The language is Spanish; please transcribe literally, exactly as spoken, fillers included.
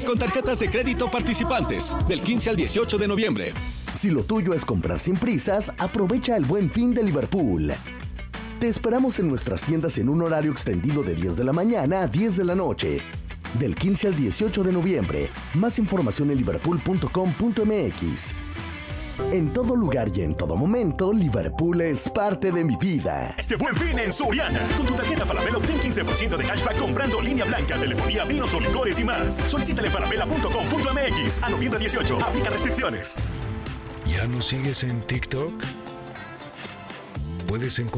con tarjetas de crédito participantes del quince al dieciocho de noviembre. Si lo tuyo es comprar sin prisas, aprovecha el Buen Fin de Liverpool. Te esperamos en nuestras tiendas en un horario extendido de diez de la mañana a diez de la noche. Del quince al dieciocho de noviembre. Más información en liverpool punto com punto m x. En todo lugar y en todo momento, Liverpool es parte de mi vida. Este Buen Fin en Soriana. Con tu tarjeta Falabella obtén quince por ciento de cashback comprando línea blanca, telefonía, vinos o licores y más. Solicítale en falabella punto com punto m x. A noviembre dieciocho. Aplica restricciones. ¿Ya nos sigues en TikTok? Puedes encontrar